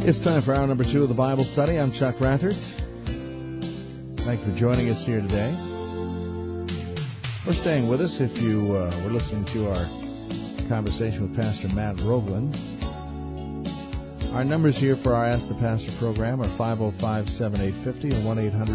It's time for hour number 2 of the Bible study. I'm Chuck Rathert. Thank you for joining us here today. We're staying with us if you were listening to our conversation with Pastor Matt Rogland. Our numbers here for our Ask the Pastor program are 505-7850 and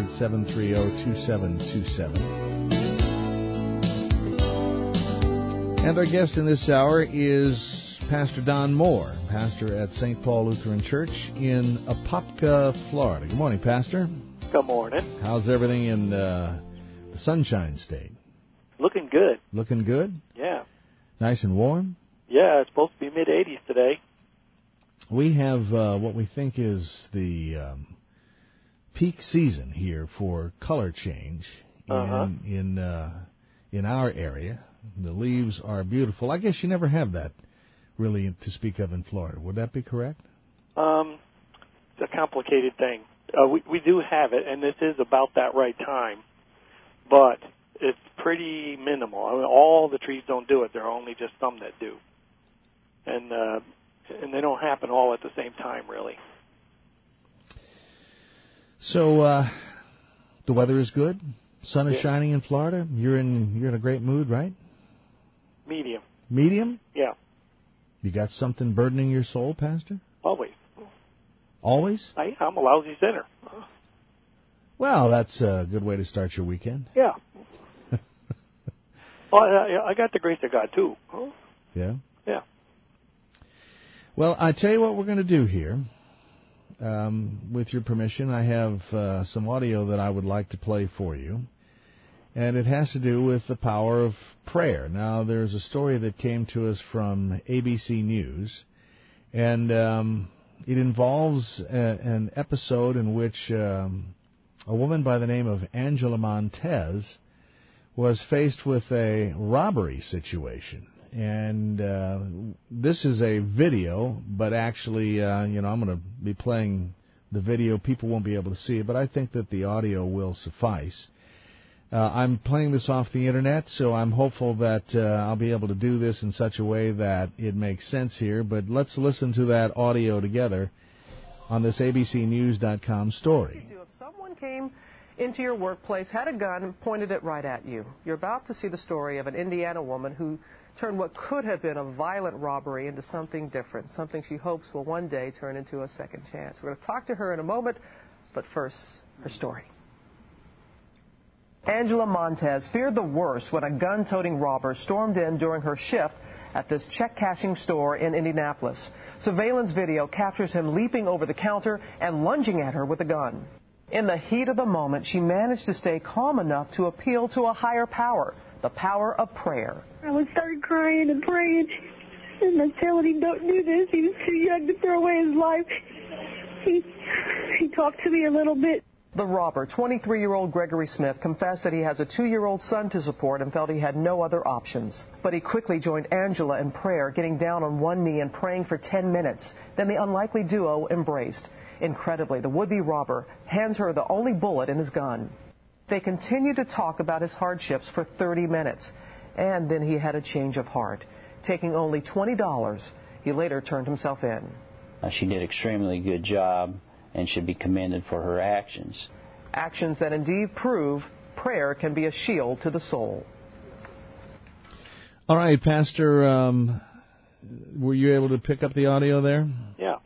1-800-730-2727. And our guest in this hour is Pastor Don Moore, pastor at St. Paul Lutheran Church in Apopka, Florida. Good morning, Pastor. Good morning. How's everything in the Sunshine State? Looking good. Looking good? Yeah. Nice and warm? Yeah, it's supposed to be mid-80s today. We have what we think is the peak season here for color change in our area. The leaves are beautiful. I guess you never have that really to speak of in Florida. Would that be correct? It's a complicated thing. We do have it, and this is about that right time, but it's pretty minimal. I mean, all the trees don't do it. There are only just some that do. And they don't happen all at the same time, really. So the weather is good. Sun is shining in Florida. You're in a great mood, right? Medium. Medium? Yeah. You got something burdening your soul, Pastor? Always. Always? I'm a lousy sinner. Well, that's a good way to start your weekend. Yeah. Well, I got the grace of God, too. Yeah? Yeah. Well, I tell you what we're going to do here. With your permission, I have some audio that I would like to play for you. And it has to do with the power of prayer. Now, there's a story that came to us from ABC News, and it involves an episode in which a woman by the name of Angela Montez was faced with a robbery situation. And this is a video, but actually, I'm going to be playing the video. People won't be able to see it, but I think that the audio will suffice. I'm playing this off the Internet, so I'm hopeful that I'll be able to do this in such a way that it makes sense here. But let's listen to that audio together on this abcnews.com story. If someone came into your workplace, had a gun, and pointed it right at you, you're about to see the story of an Indiana woman who turned what could have been a violent robbery into something different, something she hopes will one day turn into a second chance. We're going to talk to her in a moment, but first, her story. Angela Montez feared the worst when a gun-toting robber stormed in during her shift at this check-cashing store in Indianapolis. Surveillance video captures him leaping over the counter and lunging at her with a gun. In the heat of the moment, she managed to stay calm enough to appeal to a higher power, the power of prayer. I would start crying and praying, and I telling him, don't do this. He was too young to throw away his life. He talked to me a little bit. The robber, 23-year-old Gregory Smith, confessed that he has a 2-year-old son to support and felt he had no other options. But he quickly joined Angela in prayer, getting down on one knee and praying for 10 minutes. Then the unlikely duo embraced. Incredibly, the would-be robber hands her the only bullet in his gun. They continued to talk about his hardships for 30 minutes. And then he had a change of heart. Taking only $20, he later turned himself in. She did an extremely good job and should be commended for her actions. Actions that indeed prove prayer can be a shield to the soul. All right, Pastor, were you able to pick up the audio there? Yeah.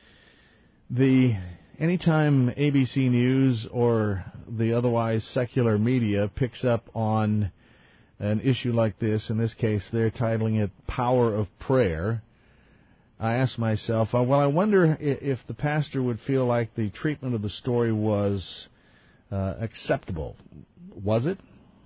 Anytime ABC News or the otherwise secular media picks up on an issue like this, in this case they're titling it Power of Prayer, I asked myself, well, I wonder if the pastor would feel like the treatment of the story was acceptable. Was it?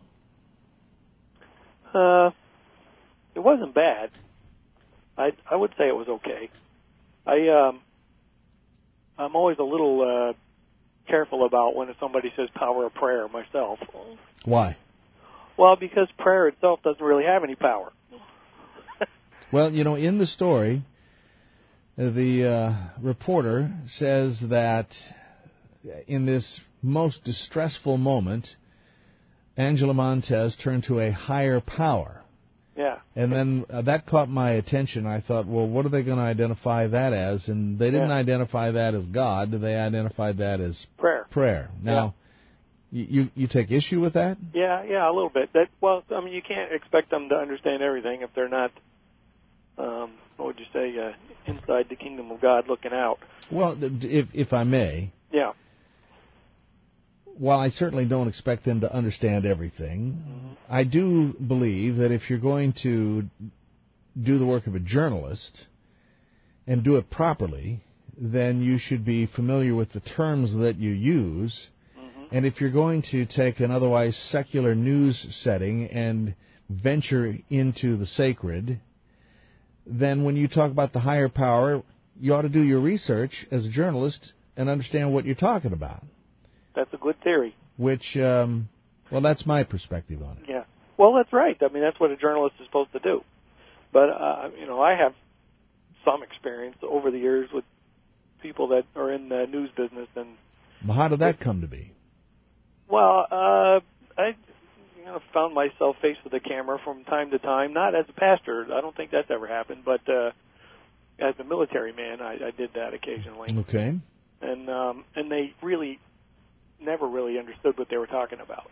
It wasn't bad. I would say it was okay. I'm always a little careful about when somebody says power of prayer myself. Why? Well, because prayer itself doesn't really have any power. Well, in the story, the reporter says that in this most distressful moment, Angela Montez turned to a higher power. Yeah. And then that caught my attention. I thought, well, what are they going to identify that as? And they didn't identify that as God. They identified that as prayer. Now, you take issue with that? Yeah, a little bit. You can't expect them to understand everything if they're not, what would you say, inside the kingdom of God looking out. Well, if I may. Yeah. While I certainly don't expect them to understand everything, I do believe that if you're going to do the work of a journalist and do it properly, then you should be familiar with the terms that you use. And if you're going to take an otherwise secular news setting and venture into the sacred, then when you talk about the higher power, you ought to do your research as a journalist and understand what you're talking about. That's a good theory. Which, that's my perspective on it. Yeah. Well, that's right. I mean, that's what a journalist is supposed to do. But, I have some experience over the years with people that are in the news business. And well, how did that come to be? Well, I found myself faced with a camera from time to time, not as a pastor. I don't think that's ever happened, but as a military man, I did that occasionally. Okay. And they really never really understood what they were talking about.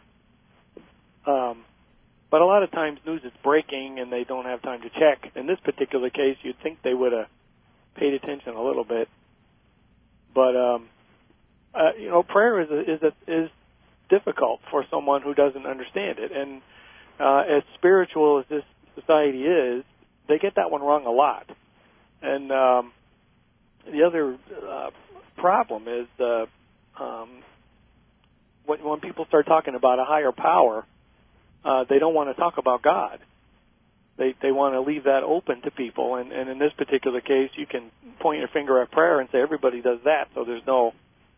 But a lot of times news is breaking and they don't have time to check. In this particular case, you'd think they would have paid attention a little bit. But, prayer is difficult for someone who doesn't understand it. And as spiritual as this society is, they get that one wrong a lot. And the other problem is when people start talking about a higher power, they don't want to talk about God. They want to leave that open to people. And in this particular case, you can point your finger at prayer and say everybody does that, so there's no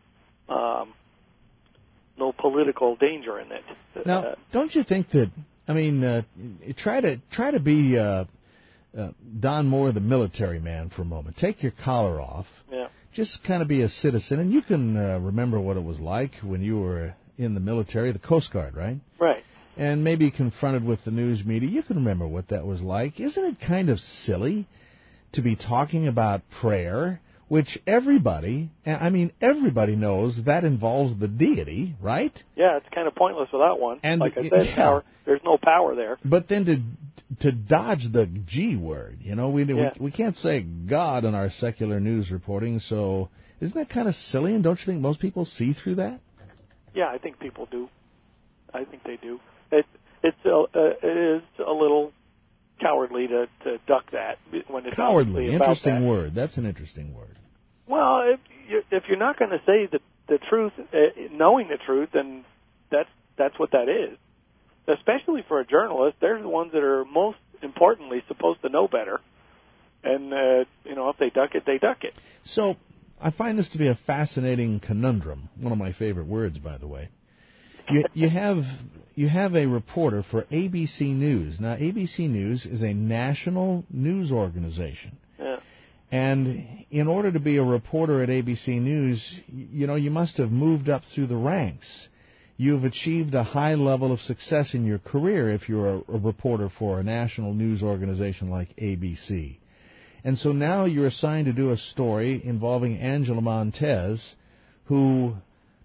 political danger in it. Now, don't you think that? I mean, try to be Don Moore, the military man, for a moment. Take your collar off. Yeah. Just kind of be a citizen, and you can remember what it was like when you were in the military, the Coast Guard, right? Right. And maybe confronted with the news media. You can remember what that was like. Isn't it kind of silly to be talking about prayer, which everybody knows that involves the deity, right? Yeah, it's kind of pointless without one. And like I said, power, there's no power there. But then to dodge the G word, we can't say God in our secular news reporting, so isn't that kind of silly, and don't you think most people see through that? Yeah, I think people do. I think they do. It is a little cowardly to duck that when it's cowardly. About interesting that. Word. That's an interesting word. Well, if you're not going to say the truth, knowing the truth, then that's what that is. Especially for a journalist, they're the ones that are most importantly supposed to know better. And if they duck it, they duck it. So I find this to be a fascinating conundrum. One of my favorite words, by the way. You have a reporter for ABC News. Now, ABC News is a national news organization. Yeah. And in order to be a reporter at ABC News, you must have moved up through the ranks. You've achieved a high level of success in your career if you're a reporter for a national news organization like ABC. And so now you're assigned to do a story involving Angela Montez, who,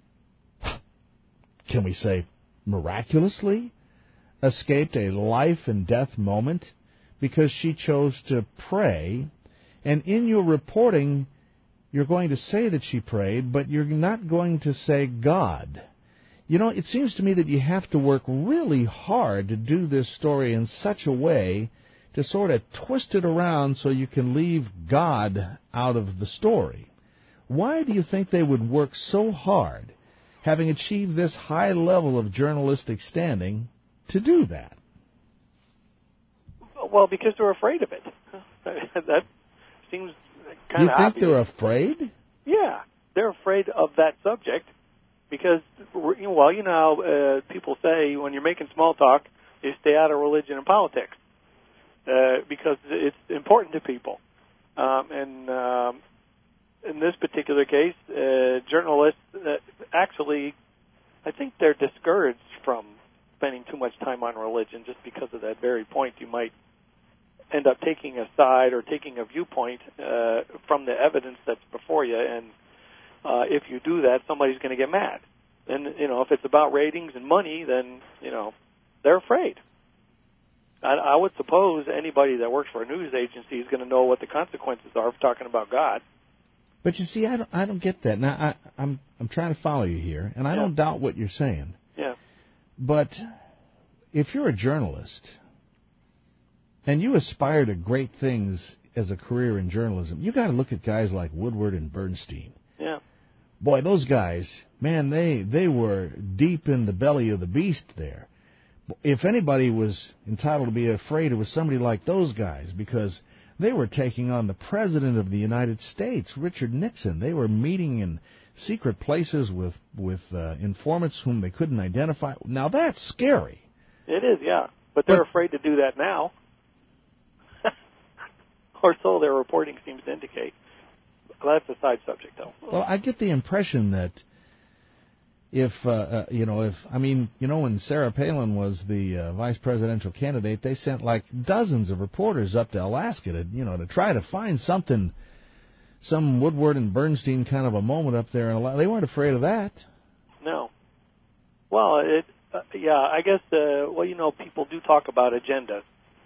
can we say, miraculously escaped a life and death moment because she chose to pray. And in your reporting, you're going to say that she prayed, but you're not going to say God. It seems to me that you have to work really hard to do this story in such a way to sort of twist it around so you can leave God out of the story. Why do you think they would work so hard, having achieved this high level of journalistic standing, to do that? Well, because they're afraid of it. That seems kind of obvious. You think obvious. they're afraid? Yeah, they're afraid of that subject because, how people say when you're making small talk, you stay out of religion and politics because it's important to people. In this particular case, journalists actually, I think they're discouraged from spending too much time on religion just because of that very point you might end up taking a side or taking a viewpoint from the evidence that's before you, and if you do that, somebody's going to get mad. And, if it's about ratings and money, then, they're afraid. I would suppose anybody that works for a news agency is going to know what the consequences are of talking about God. But you see, I don't get that. Now, I'm trying to follow you here, and I don't doubt what you're saying. Yeah. But if you're a journalist and you aspire to great things as a career in journalism, you got to look at guys like Woodward and Bernstein. Yeah. Boy, those guys, man, they were deep in the belly of the beast there. If anybody was entitled to be afraid, it was somebody like those guys, because they were taking on the President of the United States, Richard Nixon. They were meeting in secret places with informants whom they couldn't identify. Now, that's scary. It is, yeah. But they're afraid to do that now. Or so their reporting seems to indicate. Well, that's a side subject, though. Well, I get the impression that when Sarah Palin was the vice presidential candidate, they sent like dozens of reporters up to Alaska to try to find something, some Woodward and Bernstein kind of a moment up there. They weren't afraid of that. No. Well, I guess, people do talk about agenda.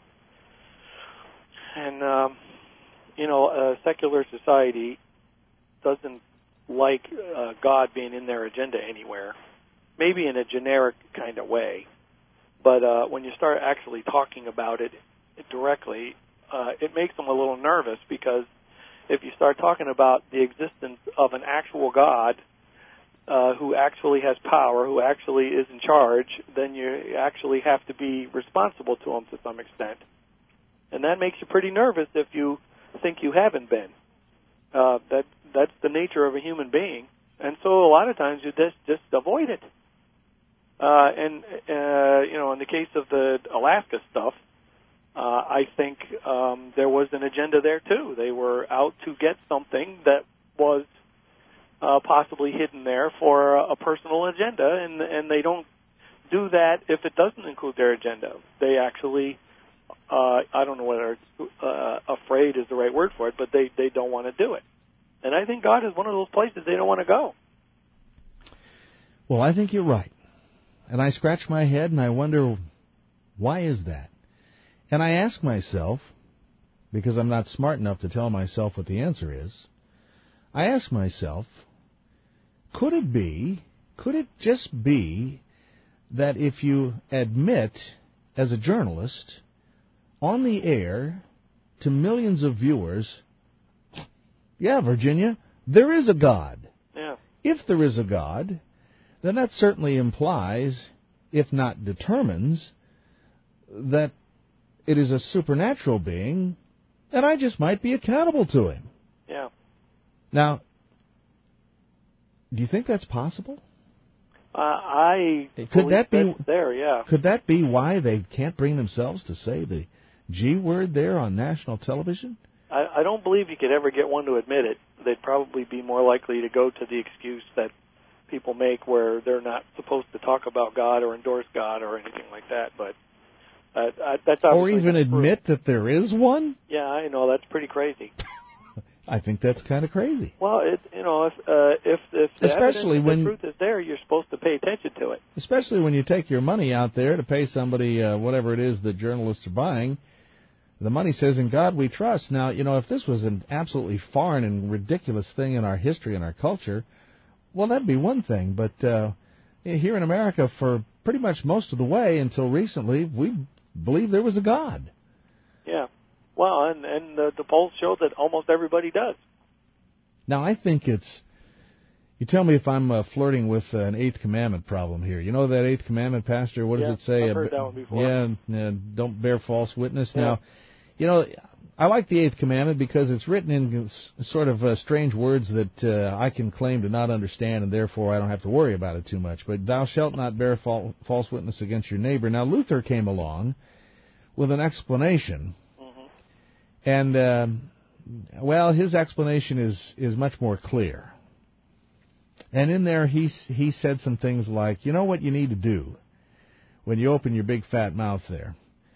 And, a secular society doesn't like God being in their agenda anywhere, maybe in a generic kind of way. But when you start actually talking about it directly, it makes them a little nervous, because if you start talking about the existence of an actual God who actually has power, who actually is in charge, then you actually have to be responsible to him to some extent. And that makes you pretty nervous if you think you haven't been. That's the nature of a human being. And so a lot of times you just avoid it. In the case of the Alaska stuff, I think there was an agenda there, too. They were out to get something that was possibly hidden there for a personal agenda, and they don't do that if it doesn't include their agenda. They actually, I don't know whether afraid is the right word for it, but they don't want to do it. And I think God is one of those places they don't want to go. Well, I think you're right. And I scratch my head and I wonder, why is that? And I ask myself, because I'm not smart enough to tell myself what the answer is, I ask myself, could it just be that if you admit as a journalist on the air to millions of viewers, yeah, Virginia, there is a God. Yeah. If there is a God, then that certainly implies, if not determines, that it is a supernatural being, and I just might be accountable to him. Yeah. Now, do you think that's possible? Could that be there? Yeah. Could that be why they can't bring themselves to say the G word there on national television? I don't believe you could ever get one to admit it. They'd probably be more likely to go to the excuse that people make, where they're not supposed to talk about God or endorse God or anything like that. But that's or even admit that there is one. Yeah, I know, that's pretty crazy. I think that's kind of crazy. Well, if the truth is there, you're supposed to pay attention to it. Especially when you take your money out there to pay somebody whatever it is that journalists are buying. The money says, "In God we trust." Now, if this was an absolutely foreign and ridiculous thing in our history and our culture, well, that'd be one thing. But here in America, for pretty much most of the way until recently, we believed there was a God. Yeah. Well, and the polls show that almost everybody does. Now, I think it's... You tell me if I'm flirting with an Eighth Commandment problem here. You know that Eighth Commandment, Pastor? What does it say? I've heard that one before. Yeah, don't bear false witness. Yeah. Now, I like the Eighth Commandment because it's written in sort of strange words that I can claim to not understand, and therefore I don't have to worry about it too much. But thou shalt not bear false witness against your neighbor. Now, Luther came along with an explanation, and, his explanation is much more clear. And in there, he said some things like, you know what you need to do when you open your big fat mouth there?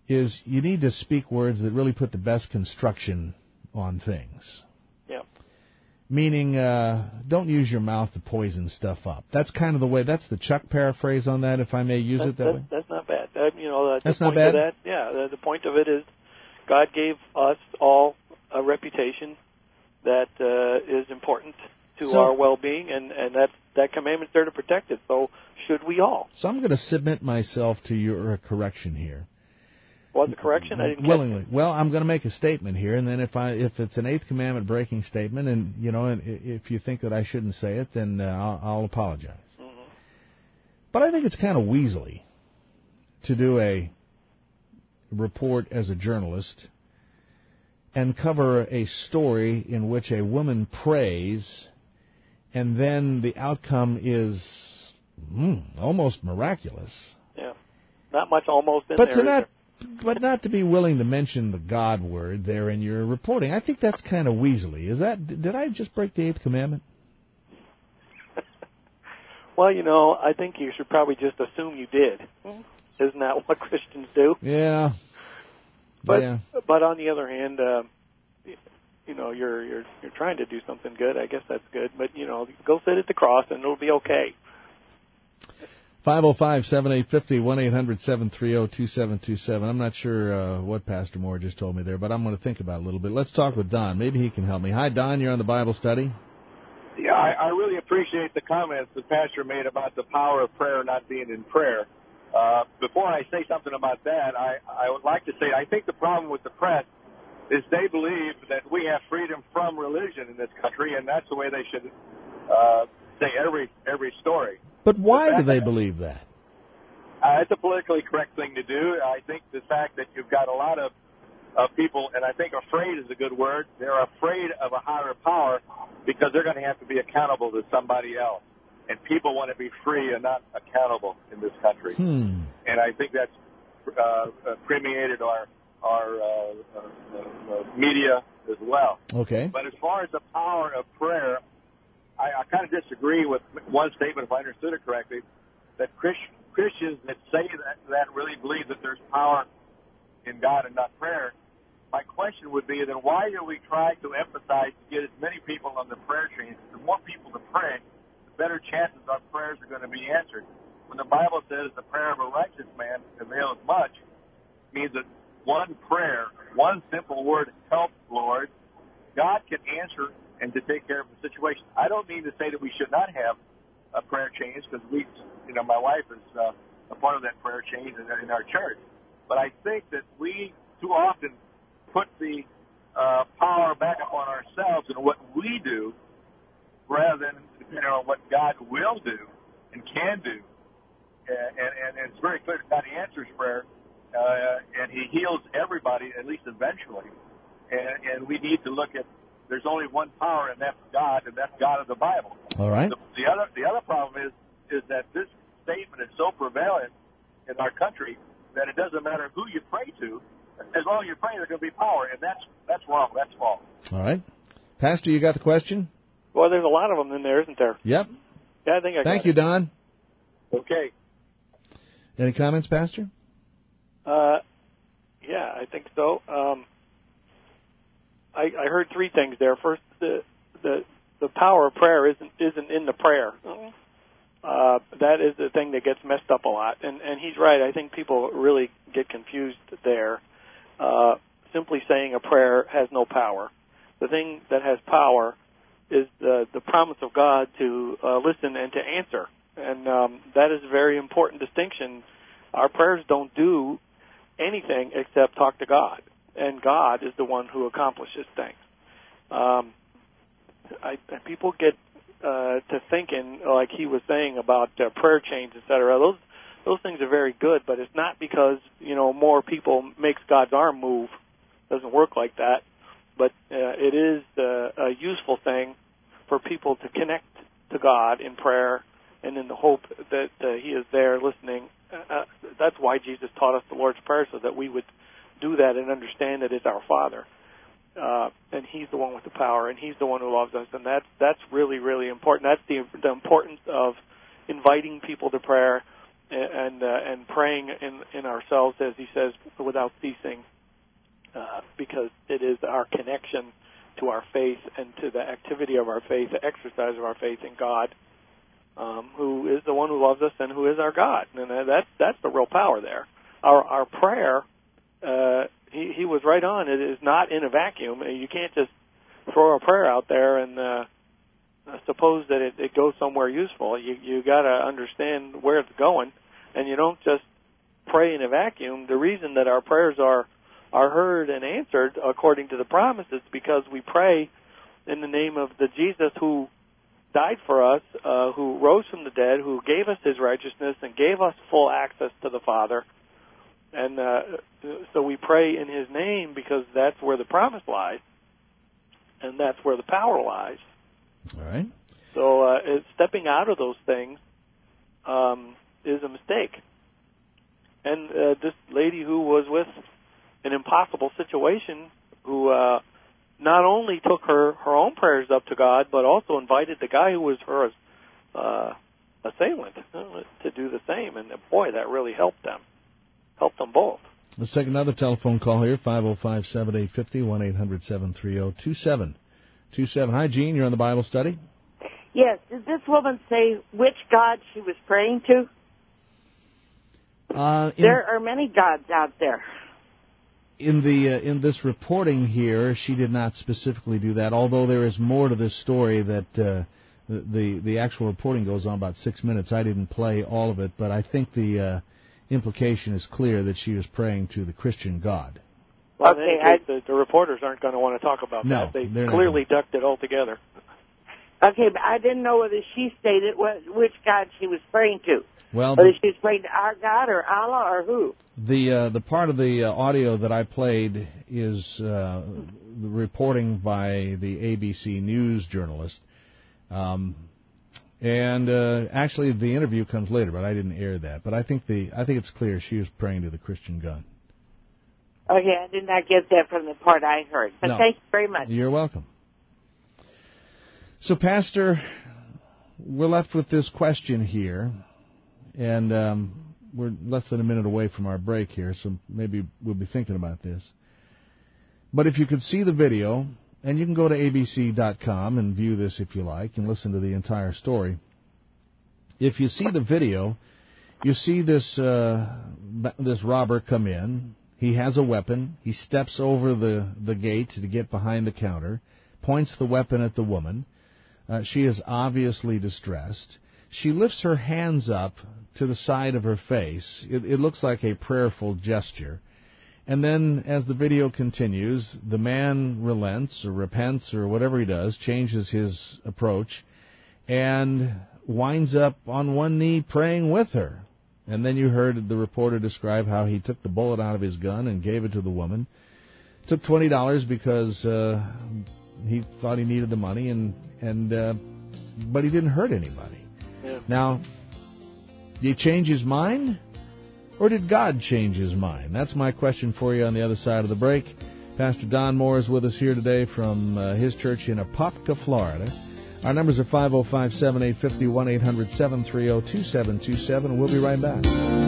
is you need to speak words that really put the best construction on things. Yeah. Meaning, don't use your mouth to poison stuff up. That's kind of the way. That's the Chuck paraphrase on that, if I may use it that way. That's not bad. That's not bad. The point of it is, God gave us all a reputation that is important to our well-being, and that commandment's there to protect it. So should we all? So I'm going to submit myself to your correction here. What's the correction? I didn't willingly. Catch it. Well, I'm going to make a statement here, and then if it's an Eighth Commandment breaking statement, and if you think that I shouldn't say it, then I'll apologize. Mm-hmm. But I think it's kind of weaselly to do a report as a journalist and cover a story in which a woman prays, and then the outcome is almost miraculous. Yeah, not much almost in there. But not to be willing to mention the God word there in your reporting. I think that's kind of weaselly. Did I just break the Eighth Commandment? Well, I think you should probably just assume you did. Isn't that what Christians do? Yeah. But on the other hand, you're trying to do something good. I guess that's good. But go sit at the cross and it'll be okay. 505-7850, 1-800-730-2727. I'm not sure what Pastor Moore just told me there, but I'm going to think about it a little bit. Let's talk with Don. Maybe he can help me. Hi, Don. You're on the Bible study. Yeah, I really appreciate the comments the pastor made about the power of prayer not being in prayer. Before I say something about that, I would like to say I think the problem with the press is they believe that we have freedom from religion in this country, and that's the way they should say every story. But why do they believe that? It's a politically correct thing to do. I think the fact that you've got a lot of people, and I think afraid is a good word, they're afraid of a higher power because they're going to have to be accountable to somebody else. And people want to be free and not accountable in this country. And I think that's permeated our media as well. Okay. But as far as the power of prayer, I kind of disagree with one statement, if I understood it correctly, that Christians that say that really believe that there's power in God and not prayer. My question would be, then why do we try to emphasize to get as many people on the prayer chain? The more people to pray, the better chances our prayers are going to be answered. When the Bible says the prayer of a righteous man avails much, it means that one prayer, one simple word, help, Lord, God can answer and to take care of the situation. I don't mean to say that we should not have a prayer chain, because my wife is a part of that prayer chain in our church. But I think that we too often put the power back upon ourselves and what we do, rather than depending on what God will do and can do. And it's very clear that God answers prayer, and He heals everybody, at least eventually. And we need to look at, there's only one power, and that's God, and that's God of the Bible. All right. The other problem is that this statement is so prevalent in our country that it doesn't matter who you pray to, as long as you pray, there's going to be power, and that's wrong. That's false. All right, Pastor, you got the question? Well, there's a lot of them in there, isn't there? Yep. Yeah, I think I got it. Thank you, Don. Okay. Any comments, Pastor? Yeah, I think so. I heard three things there. First, the power of prayer isn't in the prayer. That is the thing that gets messed up a lot. And he's right. I think people really get confused there. Simply saying a prayer has no power. The thing that has power is the promise of God to listen and to answer. And that is a very important distinction. Our prayers don't do anything except talk to God. And God is the one who accomplishes things. People get to thinking, like he was saying about prayer chains, etc. Those things are very good, but it's not because more people makes God's arm move. It doesn't work like that. But it is a useful thing for people to connect to God in prayer and in the hope that He is there listening. That's why Jesus taught us the Lord's Prayer, so that we would do that and understand that it's our Father. And He's the one with the power, and He's the one who loves us, and that's really, really important. That's the importance of inviting people to prayer and praying in ourselves, as he says, without ceasing, because it is our connection to our faith and to the activity of our faith, the exercise of our faith in God, who is the one who loves us and who is our God. And that's the real power there. Our prayer, he was right on. It is not in a vacuum. You can't just throw a prayer out there and suppose that it goes somewhere useful. You got to understand where it's going, and you don't just pray in a vacuum. The reason that our prayers are heard and answered according to the promises because we pray in the name of the Jesus who died for us, who rose from the dead, who gave us his righteousness and gave us full access to the Father. And so we pray in his name because that's where the promise lies, and that's where the power lies. All right. So stepping out of those things is a mistake. And this lady who was with an impossible situation, who not only took her own prayers up to God, but also invited the guy who was her assailant to do the same. And boy, that really helped them both. Let's take another telephone call here, 505-7850, 1-800-730-2727. Hi, Gene. You're on the Bible study. Yes. Did this woman say which God she was praying to? There are many gods out there. In this reporting here, she did not specifically do that, although there is more to this story that the actual reporting goes on about 6 minutes. I didn't play all of it, but I think the implication is clear that she was praying to the Christian God. Well, okay, the reporters aren't going to want to talk about that. They clearly ducked it altogether. Okay, but I didn't know whether she stated which God she was praying to. Well, whether she was praying to our God or Allah or who. The part of the audio that I played is the reporting by the ABC News journalist. And actually, the interview comes later, but I didn't air that. But I think it's clear she was praying to the Christian God. Okay, I did not get that from the part I heard. But no. Thank you very much. You're welcome. So, Pastor, we're left with this question here, and we're less than a minute away from our break here, so maybe we'll be thinking about this. But if you could see the video, and you can go to abc.com and view this if you like and listen to the entire story. If you see the video, you see this robber come in. He has a weapon. He steps over the gate to get behind the counter, points the weapon at the woman. She is obviously distressed. She lifts her hands up to the side of her face. It looks like a prayerful gesture. And then, as the video continues, the man relents or repents or whatever he does, changes his approach, and winds up on one knee praying with her. And then you heard the reporter describe how he took the bullet out of his gun and gave it to the woman. Took $20 because he thought he needed the money, but he didn't hurt anybody. Yeah. Now, did he change his mind, or did God change his mind? That's my question for you on the other side of the break. Pastor Don Moore is with us here today from his church in Apopka, Florida. Our numbers are 505-7850, 1-800-730-2727. We'll be right back.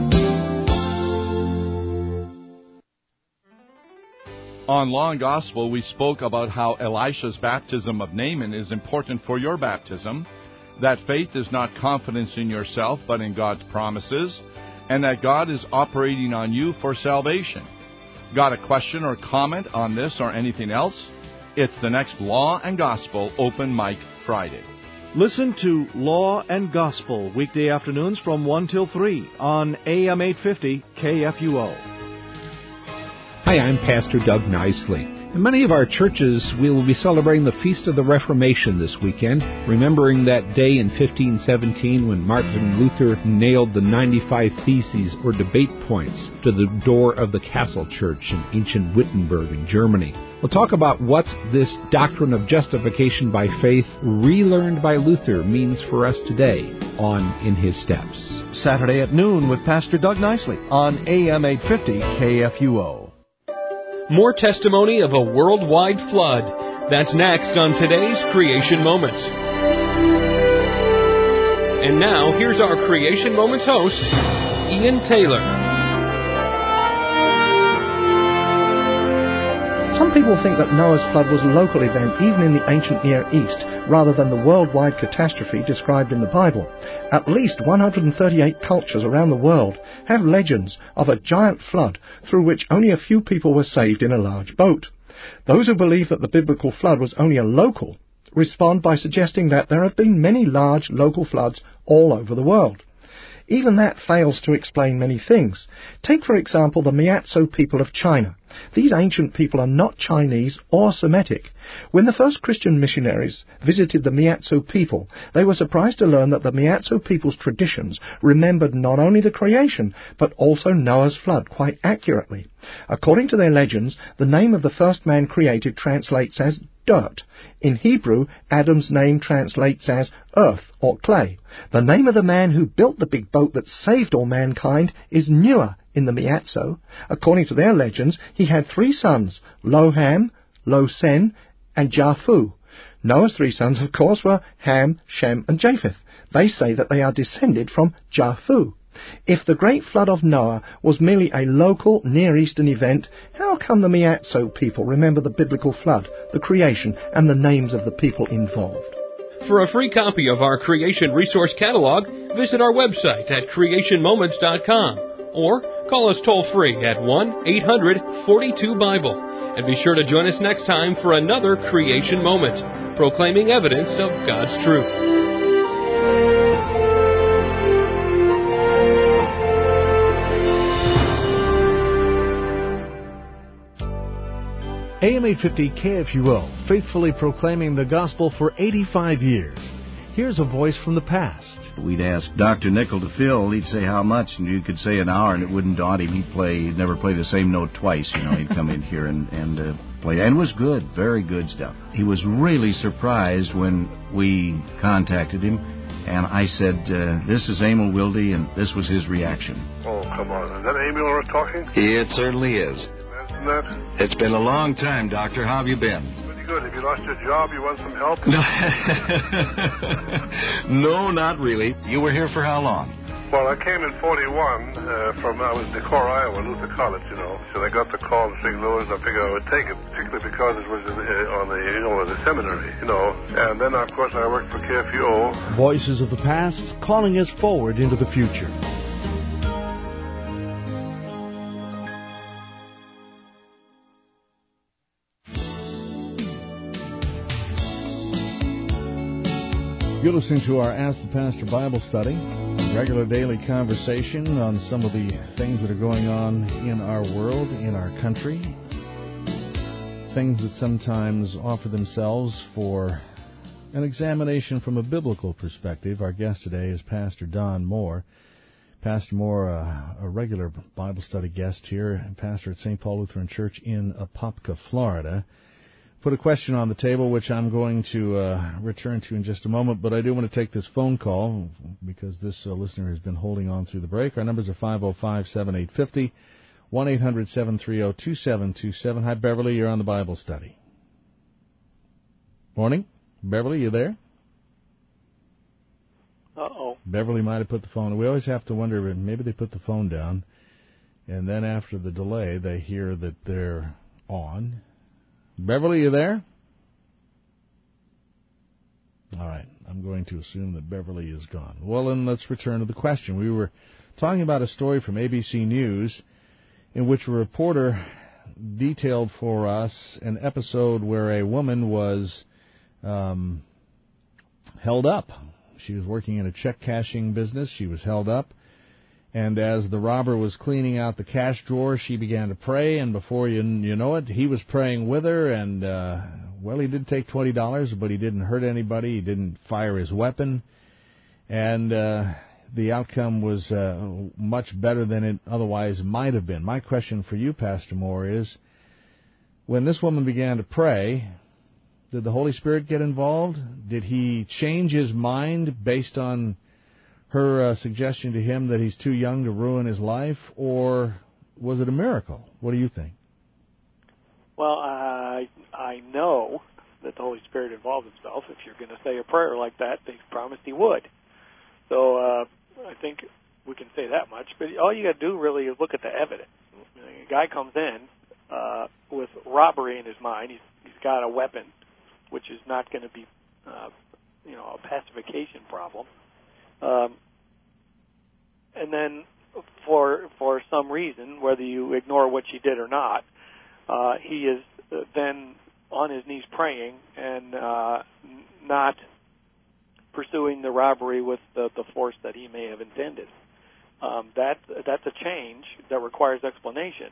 On Law and Gospel, we spoke about how Elisha's baptism of Naaman is important for your baptism, that faith is not confidence in yourself but in God's promises, and that God is operating on you for salvation. Got a question or comment on this or anything else? It's the next Law and Gospel Open Mic Friday. Listen to Law and Gospel weekday afternoons from 1 till 3 on AM 850 KFUO. Hi, I'm Pastor Doug Nicely. In many of our churches, we will be celebrating the Feast of the Reformation this weekend, remembering that day in 1517 when Martin Luther nailed the 95 Theses or debate points to the door of the Castle Church in ancient Wittenberg in Germany. We'll talk about what this doctrine of justification by faith, relearned by Luther, means for us today on In His Steps. Saturday at noon with Pastor Doug Nicely on AM 850 KFUO. More testimony of a worldwide flood. That's next on today's Creation Moments. And now, here's our Creation Moments host, Ian Taylor. Some people think that Noah's flood was a local event even in the ancient Near East, rather than the worldwide catastrophe described in the Bible. At least 138 cultures around the world have legends of a giant flood through which only a few people were saved in a large boat. Those who believe that the biblical flood was only a local respond by suggesting that there have been many large local floods all over the world. Even that fails to explain many things. Take, for example, the Miazo people of China. These ancient people are not Chinese or Semitic. When the first Christian missionaries visited the Miazo people, they were surprised to learn that the Miazo people's traditions remembered not only the creation, but also Noah's flood quite accurately. According to their legends, the name of the first man created translates as dirt. In Hebrew, Adam's name translates as earth or clay. The name of the man who built the big boat that saved all mankind is Noah in the Miazo. According to their legends, he had 3 sons, Loham, Losen, and Japhu. Noah's 3 sons, of course, were Ham, Shem, and Japheth. They say that they are descended from Japhu. If the great flood of Noah was merely a local Near Eastern event, how come the Miazo people remember the biblical flood, the creation, and the names of the people involved? For a free copy of our Creation Resource Catalog, visit our website at creationmoments.com or call us toll-free at 1-800-42-BIBLE. And be sure to join us next time for another Creation Moment, proclaiming evidence of God's truth. AM 850 KFUO, faithfully proclaiming the gospel for 85 years. Here's a voice from the past. We'd ask Dr. Nickel to fill. He'd say how much, and you could say an hour, and it wouldn't daunt him. He'd never play the same note twice. He'd come in here and play. And it was good, very good stuff. He was really surprised when we contacted him, and I said, this is Emil Wilde, and this was his reaction. Oh, come on. Is that Emil talking? It certainly is. Isn't that? It's been a long time, Doctor. How have you been? Pretty good. Have you lost your job? You want some help? No, not really. You were here for how long? Well, I came in 41 I was in Decorah, Iowa, Luther College, So they got the call to St. Louis. I figured I would take it, particularly because it was on the seminary, And then, of course, I worked for KFUO. Voices of the past calling us forward into the future. You're listening to our Ask the Pastor Bible study, regular daily conversation on some of the things that are going on in our world, in our country, things that sometimes offer themselves for an examination from a biblical perspective. Our guest today is Pastor Don Moore. Pastor Moore, a regular Bible study guest here, pastor at St. Paul Lutheran Church in Apopka, Florida. Put a question on the table, which I'm going to return to in just a moment, but I do want to take this phone call because this listener has been holding on through the break. Our numbers are 505-7850, 1-800-730-2727. Hi, Beverly. You're on the Bible study. Morning. Beverly, you there? Uh-oh. Beverly might have put the phone. We always have to wonder, maybe they put the phone down, and then after the delay, they hear that they're on. Beverly, you there? All right. I'm going to assume that Beverly is gone. Well, then let's return to the question. We were talking about a story from ABC News in which a reporter detailed for us an episode where a woman was held up. She was working in a check cashing business. She was held up. And as the robber was cleaning out the cash drawer, she began to pray, and before you know it, he was praying with her, and, he did take $20, but he didn't hurt anybody. He didn't fire his weapon, and the outcome was much better than it otherwise might have been. My question for you, Pastor Moore, is when this woman began to pray, did the Holy Spirit get involved? Did he change his mind based on her suggestion to him that he's too young to ruin his life, or was it a miracle? What do you think? Well, I know that the Holy Spirit involved himself. If you're going to say a prayer like that, they promised he would. So I think we can say that much. But all you got to do really is look at the evidence. A guy comes in with robbery in his mind. He's got a weapon, which is not going to be, a pacification problem. And then for some reason, whether you ignore what she did or not, he is then on his knees praying and not pursuing the robbery with the force that he may have intended. That's a change that requires explanation.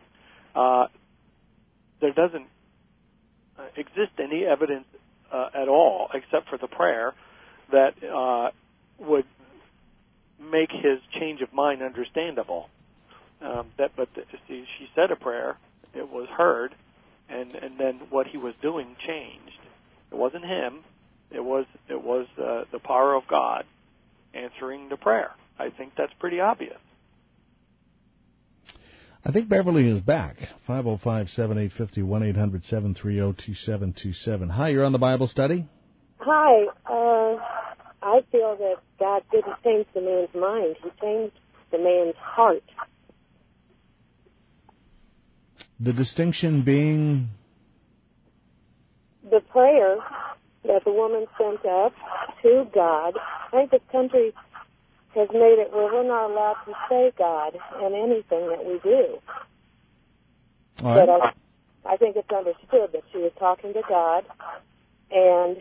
There doesn't exist any evidence at all, except for the prayer, that would make his change of mind understandable. She said a prayer, it was heard, and then what he was doing changed. It wasn't him. It was the power of God answering the prayer. I think that's pretty obvious. I think Beverly is back. 505-7850, 1-800-730-2727. Hi, you're on the Bible study. Hi. I feel that God didn't change the man's mind. He changed the man's heart. The distinction being? The prayer that the woman sent up to God. I think this country has made it where we're not allowed to say God in anything that we do. All right. But I think it's understood that she was talking to God, and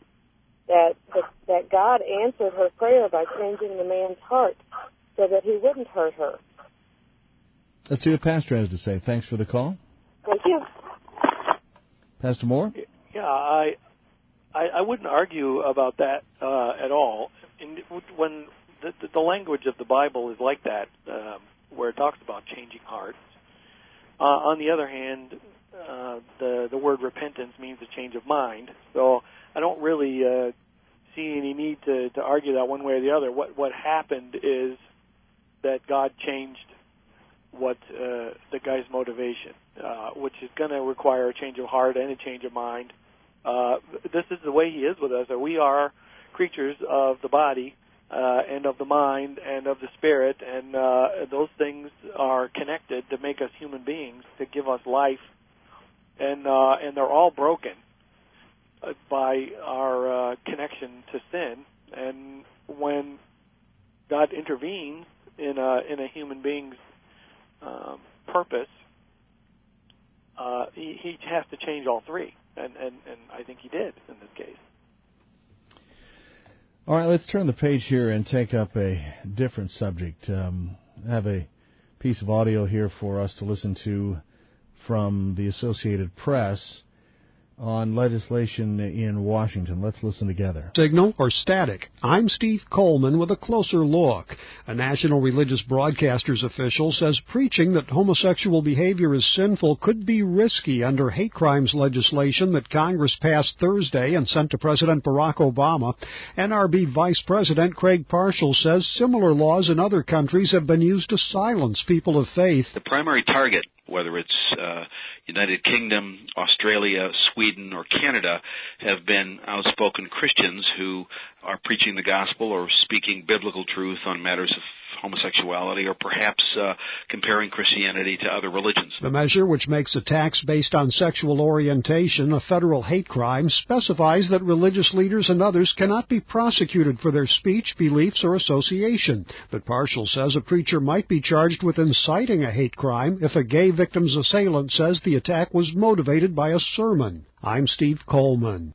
that God answered her prayer by changing the man's heart so that he wouldn't hurt her. Let's see what Pastor has to say. Thanks for the call. Thank you. Pastor Moore? Yeah, I wouldn't argue about that at all. When the language of the Bible is like that, where it talks about changing hearts. On the other hand, the word repentance means a change of mind. So I don't really see any need to argue that one way or the other. What happened is that God changed the guy's motivation, which is going to require a change of heart and a change of mind. This is the way He is with us. We are creatures of the body and of the mind and of the spirit, and those things are connected to make us human beings, to give us life, and they're all broken by our connection to sin. And when God intervenes in a human being's purpose, he has to change all three, and I think He did in this case. All right, let's turn the page here and take up a different subject. I have a piece of audio here for us to listen to from the Associated Press on legislation in Washington. Let's listen together. Signal or static? I'm Steve Coleman with a closer look. A national religious broadcasters official says preaching that homosexual behavior is sinful could be risky under hate crimes legislation that Congress passed Thursday and sent to President Barack Obama. NRB Vice President Craig Parshall says similar laws in other countries have been used to silence people of faith. The primary target, whether it's United Kingdom, Australia, Sweden, or Canada, have been outspoken Christians who are preaching the gospel or speaking biblical truth on matters of homosexuality, or perhaps comparing Christianity to other religions. The measure, which makes attacks based on sexual orientation a federal hate crime, specifies that religious leaders and others cannot be prosecuted for their speech, beliefs, or association. But Parshall says a preacher might be charged with inciting a hate crime if a gay victim's assailant says the attack was motivated by a sermon. I'm Steve Coleman.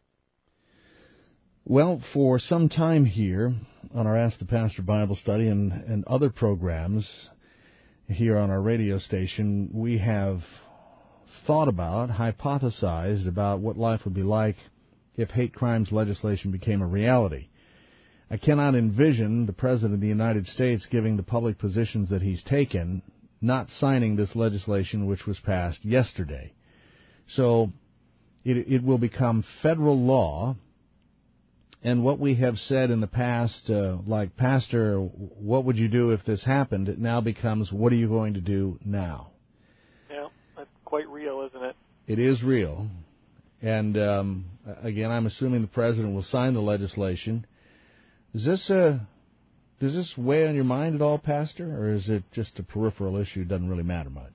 Well, for some time here on our Ask the Pastor Bible study and other programs here on our radio station, we have thought about, hypothesized about what life would be like if hate crimes legislation became a reality. I cannot envision the President of the United States giving the public positions that he's taken, not signing this legislation which was passed yesterday. So it will become federal law. And what we have said in the past, like, Pastor, what would you do if this happened? It now becomes, what are you going to do now? Yeah, that's quite real, isn't it? It is real. And, again, I'm assuming the President will sign the legislation. Does this Does this weigh on your mind at all, Pastor, or is it just a peripheral issue? Doesn't really matter much.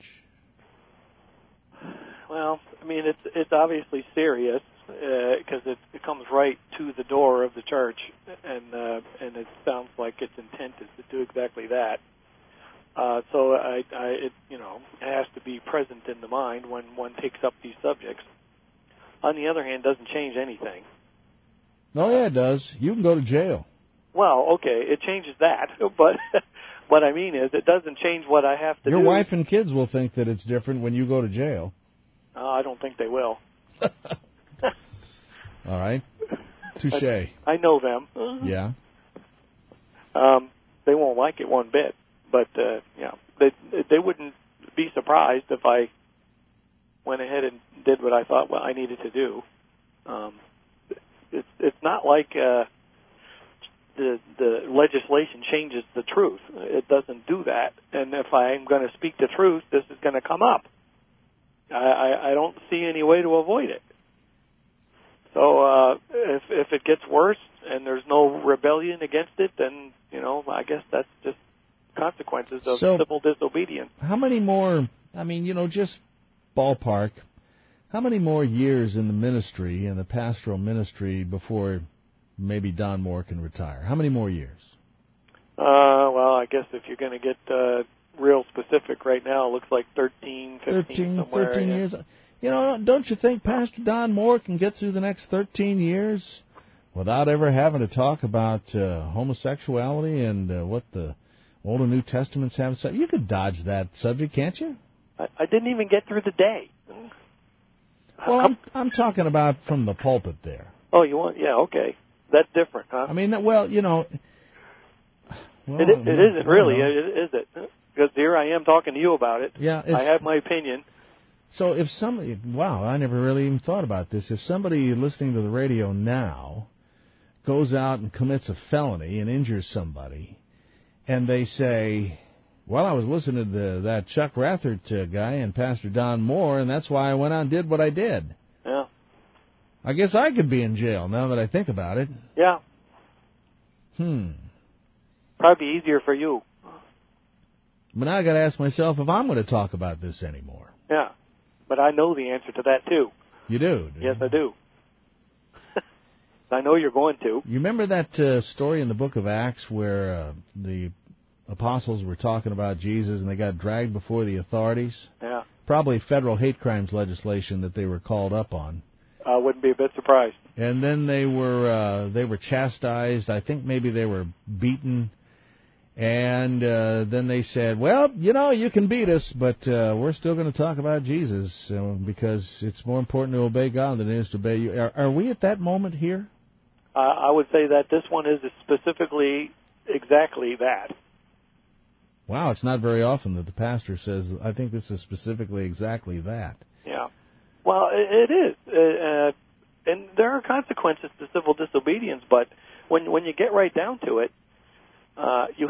Well, I mean, it's obviously serious because it comes right to the door of the church, and it sounds like its intent is to do exactly that. So it has to be present in the mind when one takes up these subjects. On the other hand, it doesn't change anything. Oh, yeah, it does. You can go to jail. Well, okay, it changes that, but what I mean is it doesn't change what I have to do. Your wife and kids will think that it's different when you go to jail. I don't think they will. All right. Touche. I know them. Yeah. They won't like it one bit, but they wouldn't be surprised if I went ahead and did what I thought I needed to do. It's not like the legislation changes the truth. It doesn't do that. And if I'm going to speak the truth, this is going to come up. I don't see any way to avoid it. So if it gets worse and there's no rebellion against it, then I guess that's just consequences of civil disobedience. How many more? I mean, just ballpark. How many more years in the ministry, in the pastoral ministry, before maybe Don Moore can retire? How many more years? Well, I guess if you're going to get real specific right now, it looks like 13, 15, somewhere. 13 years. Don't you think Pastor Don Moore can get through the next 13 years without ever having to talk about homosexuality and what the Old and New Testaments have to say? You could dodge that subject, can't you? I didn't even get through the day. Well, I'm talking about from the pulpit there. Oh, you want? Yeah, okay. That's different, huh? I mean, well, it isn't really, is it? Because here I am talking to you about it. Yeah, I have my opinion. So if somebody, I never really even thought about this. If somebody listening to the radio now goes out and commits a felony and injures somebody, and they say, well, I was listening to that Chuck Rathert guy and Pastor Don Moore, and that's why I went out and did what I did. Yeah. I guess I could be in jail now that I think about it. Yeah. Probably easier for you. But now I got to ask myself if I'm going to talk about this anymore. Yeah. But I know the answer to that, too. You do? Yes, I do. I know you're going to. You remember that story in the book of Acts where the apostles were talking about Jesus and they got dragged before the authorities? Yeah. Probably federal hate crimes legislation that they were called up on. I wouldn't be a bit surprised. And then they were chastised. I think maybe they were beaten. And then they said, well, you can beat us, but we're still going to talk about Jesus because it's more important to obey God than it is to obey you. Are we at that moment here? I would say that this one is specifically exactly that. Wow, it's not very often that the pastor says, I think this is specifically exactly that. Yeah. Well, it is. And there are consequences to civil disobedience, but when you get right down to it, you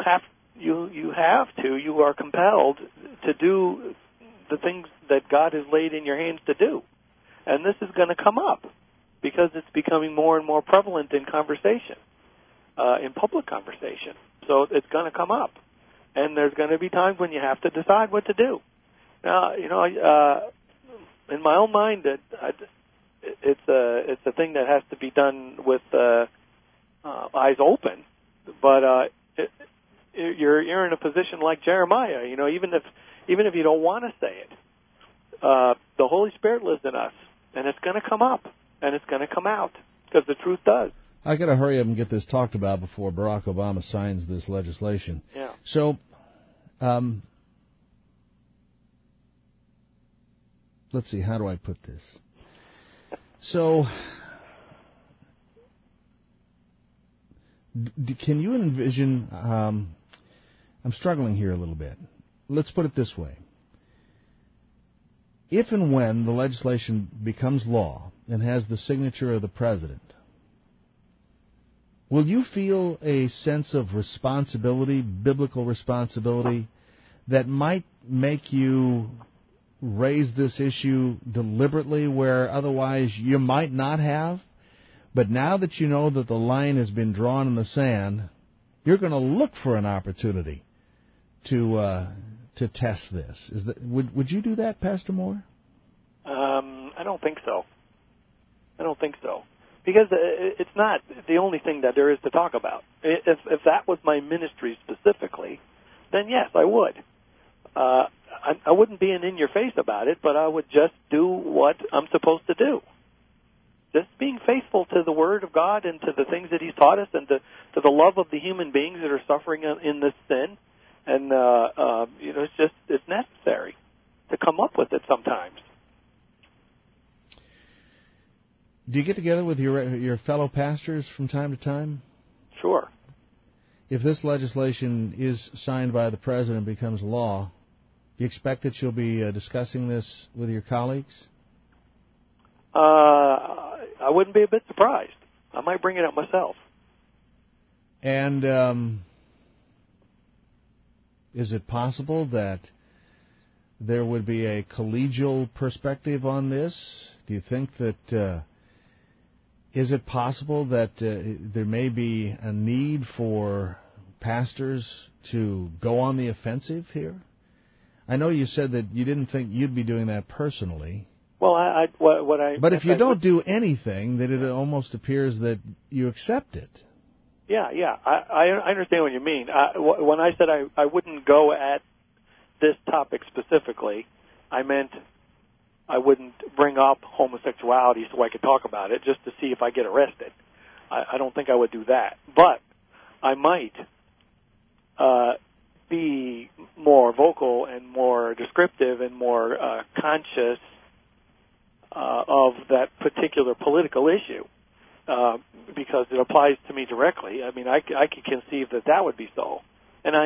are compelled to do the things that God has laid in your hands to do. And this is going to come up because it's becoming more and more prevalent in conversation, in public conversation. So it's going to come up. And there's going to be times when you have to decide what to do. Now, in my own mind, it's a thing that has to be done with eyes open. But you're in a position like Jeremiah. Even if you don't want to say it, the Holy Spirit lives in us, and it's going to come up and it's going to come out because the truth does. I got to hurry up and get this talked about before Barack Obama signs this legislation. Yeah. So, let's see. How do I put this? So, can you envision? I'm struggling here a little bit. Let's put it this way. If and when the legislation becomes law and has the signature of the president, will you feel a sense of responsibility, biblical responsibility, that might make you raise this issue deliberately where otherwise you might not have? But now that you know that the line has been drawn in the sand you're going to look for an opportunity to test this. Would you do that, Pastor Moore? I don't think so. Because it's not the only thing that there is to talk about. If that was my ministry specifically, then yes, I would. I wouldn't be in your face about it, but I would just do what I'm supposed to do. Just being faithful to the Word of God and to the things that He's taught us, and to the love of the human beings that are suffering in this sin. And it's necessary to come up with it sometimes. Do you get together with your fellow pastors from time to time? Sure. If this legislation is signed by the President and becomes law, do you expect that you'll be discussing this with your colleagues? I wouldn't be a bit surprised. I might bring it up myself. And is it possible that there would be a collegial perspective on this? Do you think that... is it possible that there may be a need for pastors to go on the offensive here? I know you said that you didn't think you'd be doing that personally. Well, But if you don't do anything, then it almost appears that you accept it. Yeah. I understand what you mean. When I said I wouldn't go at this topic specifically, I meant I wouldn't bring up homosexuality so I could talk about it just to see if I get arrested. I don't think I would do that. But I might be more vocal and more descriptive and more conscious of that particular political issue because it applies to me directly. I mean, I could conceive that would be so. And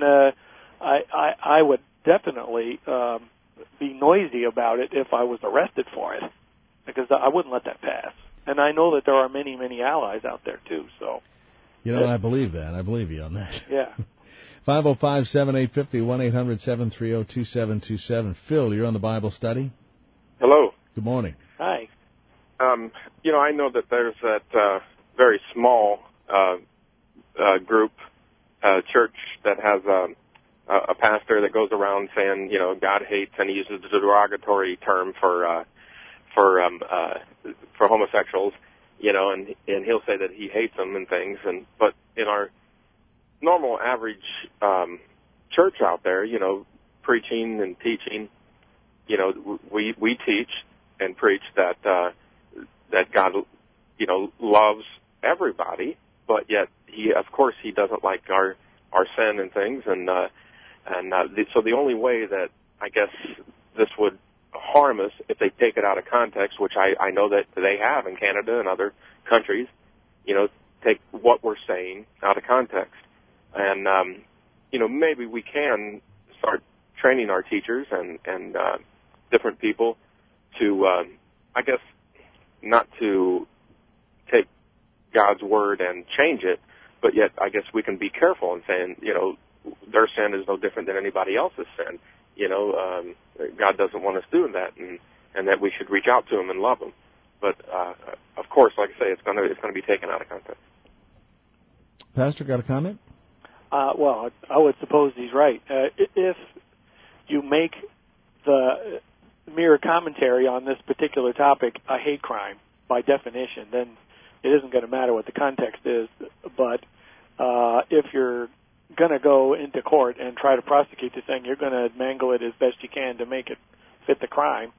I would definitely... be noisy about it if I was arrested for it, because I wouldn't let that pass. And I know that there are many, many allies out there, too. So, I believe that. I believe you on that. Yeah. 505-7850, 1-800-730-2727. Phil, you're on the Bible study. Hello. Good morning. Hi. I know that there's that very small group, church that has... a pastor that goes around saying, God hates, and he uses the derogatory term for homosexuals, and he'll say that he hates them and things. But in our normal average church out there, preaching and teaching, we teach and preach that God, loves everybody, but yet of course, he doesn't like our sin and things, so the only way that I guess this would harm us if they take it out of context, which I know that they have in Canada and other countries, take what we're saying out of context. And, maybe we can start training our teachers and different people to, I guess, not to take God's word and change it, but yet I guess we can be careful in saying, their sin is no different than anybody else's sin. God doesn't want us doing that, and that we should reach out to him and love him. But of course, like I say, it's going to be taken out of context. Pastor, got a comment? Well, I would suppose he's right. If you make the mere commentary on this particular topic a hate crime by definition, then it isn't going to matter what the context is. But if you're going to go into court and try to prosecute the thing, you're going to mangle it as best you can to make it fit the crime.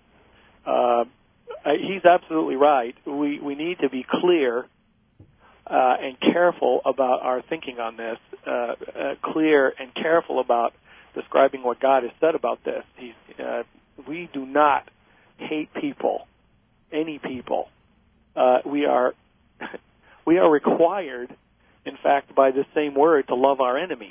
He's absolutely right. We need to be clear and careful about our thinking on this, clear and careful about describing what God has said about this. We do not hate people, any people. We are required, in fact, by the same word, to love our enemies.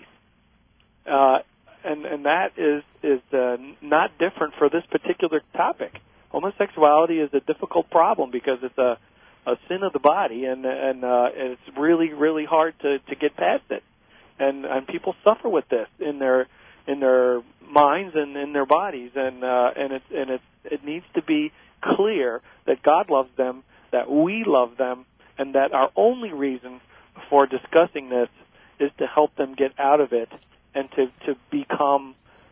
And that is not different for this particular topic. Homosexuality is a difficult problem because it's a sin of the body, and it's really, really hard to get past it. And people suffer with this in their minds and in their bodies, and it needs to be clear that God loves them, that we love them, and that our only reason for discussing this is to help them get out of it and to become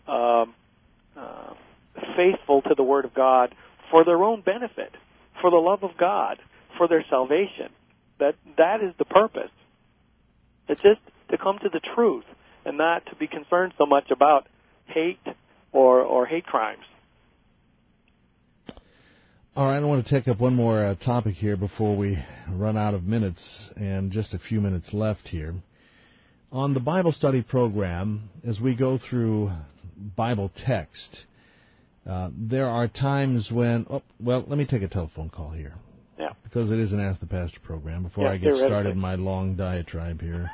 faithful to the Word of God for their own benefit, for the love of God, for their salvation. That is the purpose. It's just to come to the truth and not to be concerned so much about hate or hate crimes. All right, I want to take up one more topic here before we run out of minutes, and just a few minutes left here. On the Bible study program, as we go through Bible text, there are times when, let me take a telephone call here. Yeah. Because it is an Ask the Pastor program before I get started in my long diatribe here.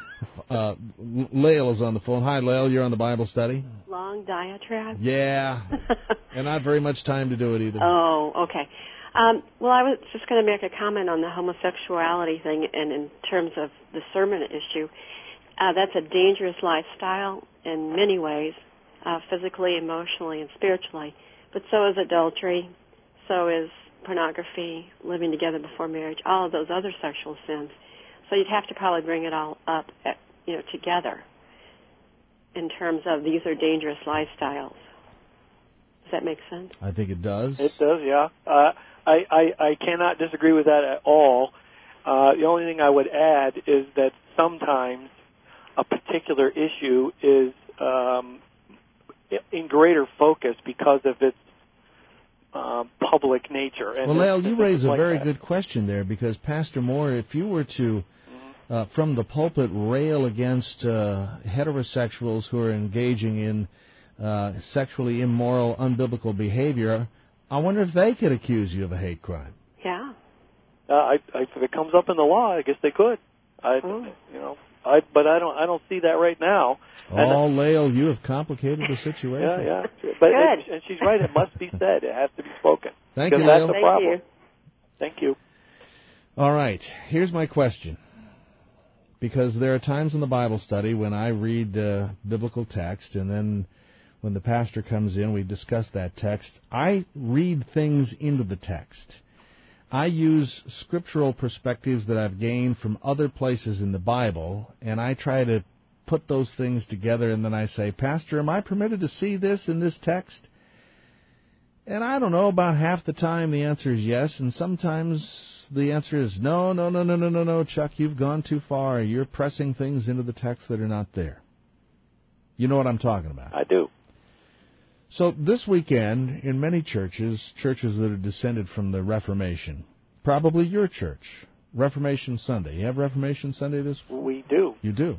Lael is on the phone. Hi, Lael, you're on the Bible study. Long diatribe? Yeah, and not very much time to do it either. Oh, okay. Well, I was just going to make a comment on the homosexuality thing, and in terms of the sermon issue, that's a dangerous lifestyle in many ways, physically, emotionally, and spiritually. But so is adultery, so is pornography, living together before marriage, all of those other sexual sins. So you'd have to probably bring it all up, together in terms of these are dangerous lifestyles. Does that make sense? I think it does. It does, yeah. I cannot disagree with that at all. The only thing I would add is that sometimes a particular issue is in greater focus because of its public nature. And well, Lael, you raise a very good question there, because Pastor Moore, if you were to, from the pulpit, rail against heterosexuals who are engaging in sexually immoral, unbiblical behavior, I wonder if they could accuse you of a hate crime. Yeah. If it comes up in the law, I guess they could. But I don't see that right now. Oh, Lael, you have complicated the situation. Yeah. But and she's right. It must be said. It has to be spoken. Thank you, Lael. Lael. That's the problem. Thank you. All right. Here's my question. Because there are times in the Bible study when I read biblical text, and then when the pastor comes in, we discuss that text. I read things into the text. I use scriptural perspectives that I've gained from other places in the Bible, and I try to put those things together, and then I say, Pastor, am I permitted to see this in this text? And I don't know, about half the time the answer is yes, and sometimes the answer is no, Chuck, you've gone too far. You're pressing things into the text that are not there. You know what I'm talking about? I do. So this weekend, in many churches that are descended from the Reformation, probably your church, Reformation Sunday. You have Reformation Sunday this week? We do. You do.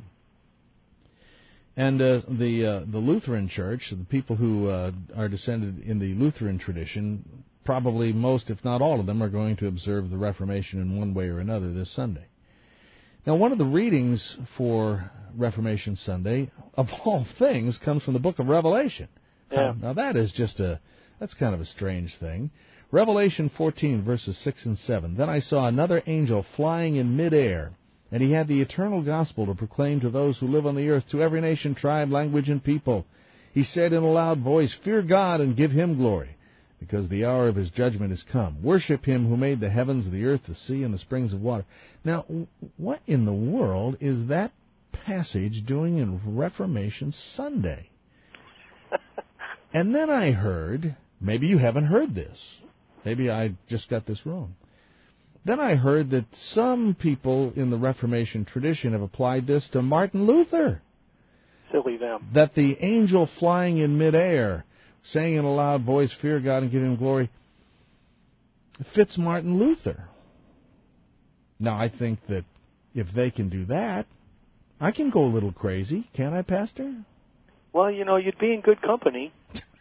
And the Lutheran Church, the people who are descended in the Lutheran tradition, probably most, if not all of them, are going to observe the Reformation in one way or another this Sunday. Now, one of the readings for Reformation Sunday, of all things, comes from the book of Revelation. Yeah. Now that is that's kind of a strange thing. Revelation 14, verses 6 and 7. Then I saw another angel flying in midair, and he had the eternal gospel to proclaim to those who live on the earth, to every nation, tribe, language, and people. He said in a loud voice, Fear God and give him glory, because the hour of his judgment is come. Worship him who made the heavens, the earth, the sea, and the springs of water. Now, what in the world is that passage doing in Reformation Sunday? And then I heard, maybe you haven't heard this, maybe I just got this wrong. Then I heard that some people in the Reformation tradition have applied this to Martin Luther. Silly them. That the angel flying in midair, saying in a loud voice, Fear God and give him glory, fits Martin Luther. Now, I think that if they can do that, I can go a little crazy, can't I, Pastor? Well, you'd be in good company.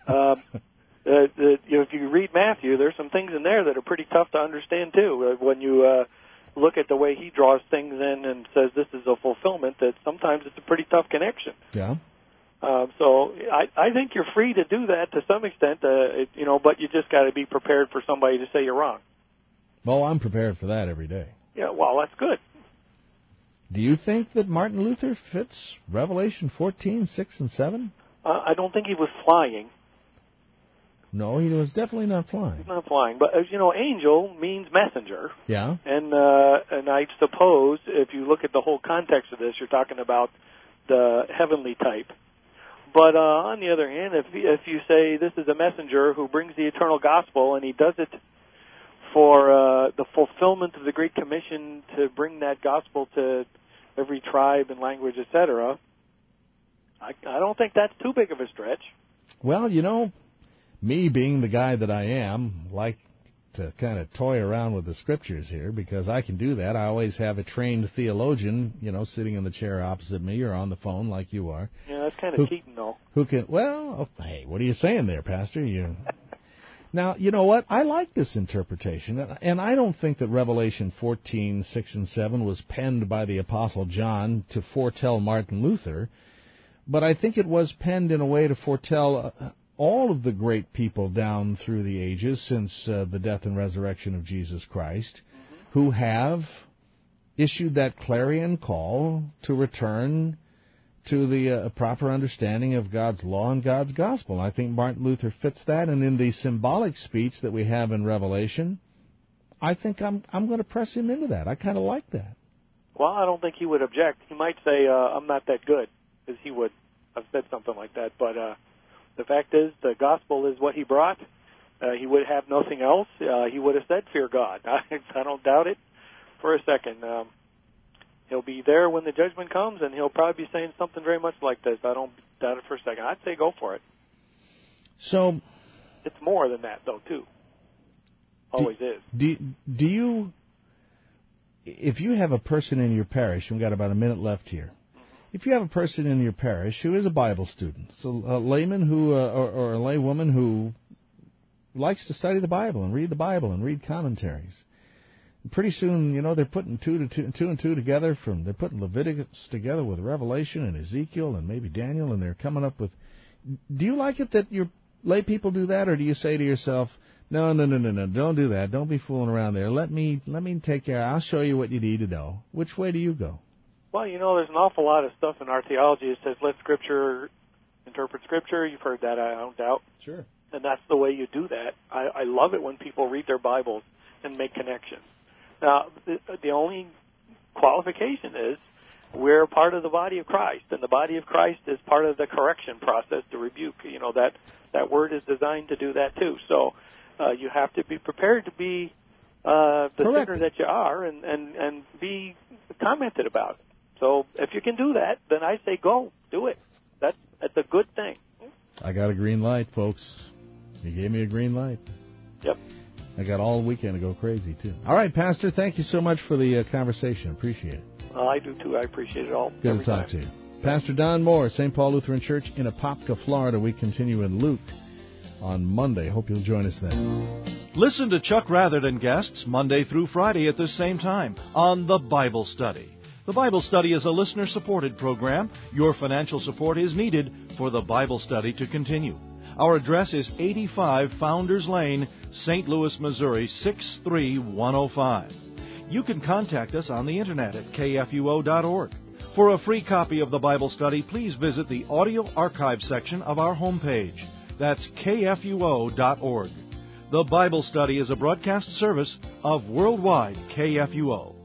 If you read Matthew, there's some things in there that are pretty tough to understand, too. When you look at the way he draws things in and says this is a fulfillment, that sometimes it's a pretty tough connection. Yeah. So I think you're free to do that to some extent, but you just got to be prepared for somebody to say you're wrong. Well, I'm prepared for that every day. Yeah, well, that's good. Do you think that Martin Luther fits Revelation 14, 6, and 7? I don't think he was flying. No, he was definitely not flying. He's not flying. But, angel means messenger. Yeah. And I suppose if you look at the whole context of this, you're talking about the heavenly type. But on the other hand, if you say this is a messenger who brings the eternal gospel and he does it for the fulfillment of the Great Commission to bring that gospel to every tribe and language, etc., I don't think that's too big of a stretch. Well, me being the guy that I am, like to kind of toy around with the scriptures here because I can do that. I always have a trained theologian, sitting in the chair opposite me or on the phone like you are. Yeah, that's kind of cheating, though. Who can? Well, hey, what are you saying there, Pastor? Now, you know what? I like this interpretation, and I don't think that Revelation 14:6 and 7 was penned by the Apostle John to foretell Martin Luther, but I think it was penned in a way to foretell all of the great people down through the ages since the death and resurrection of Jesus Christ, who have issued that clarion call to return to the proper understanding of God's law and God's gospel. I think Martin Luther fits that, and in the symbolic speech that we have in Revelation, I think I'm going to press him into that. I kind of like that. Well, I don't think he would object. He might say, I'm not that good, because he would have said something like that, but the fact is, the gospel is what he brought. He would have nothing else. He would have said, fear God. I don't doubt it for a second. He'll be there when the judgment comes, and he'll probably be saying something very much like this. I don't doubt it for a second. I'd say go for it. So it's more than that, though, too. Always is. Do you, if you have a person in your parish, and we've got about a minute left here, if you have a person in your parish who is a Bible student, so a layman who or a laywoman who likes to study the Bible and read commentaries, pretty soon, they're putting two and two together. They're putting Leviticus together with Revelation and Ezekiel and maybe Daniel, and they're coming up with. Do you like it that your lay people do that, or do you say to yourself, no, don't do that. Don't be fooling around there. Let me take care. I'll show you what you need to know. Which way do you go? Well, there's an awful lot of stuff in our theology that says let Scripture interpret Scripture. You've heard that, I don't doubt. Sure. And that's the way you do that. I love it when people read their Bibles and make connections. Now, the only qualification is we're part of the body of Christ, and the body of Christ is part of the correction process, the rebuke. That word is designed to do that too. So you have to be prepared to be the sinner that you are and be commented about. So if you can do that, then I say go, do it. That's a good thing. I got a green light, folks. You gave me a green light. Yep. I got all weekend to go crazy, too. All right, Pastor, thank you so much for the conversation. Appreciate it. I do, too. I appreciate it all. Good to talk to you. Pastor Don Moore, St. Paul Lutheran Church in Apopka, Florida. We continue in Luke on Monday. Hope you'll join us then. Listen to Chuck Rather and guests Monday through Friday at this same time on The Bible Study. The Bible Study is a listener-supported program. Your financial support is needed for The Bible Study to continue. Our address is 85 Founders Lane, St. Louis, Missouri, 63105. You can contact us on the Internet at kfuo.org. For a free copy of the Bible Study, please visit the audio archive section of our homepage. That's kfuo.org. The Bible Study is a broadcast service of Worldwide KFUO.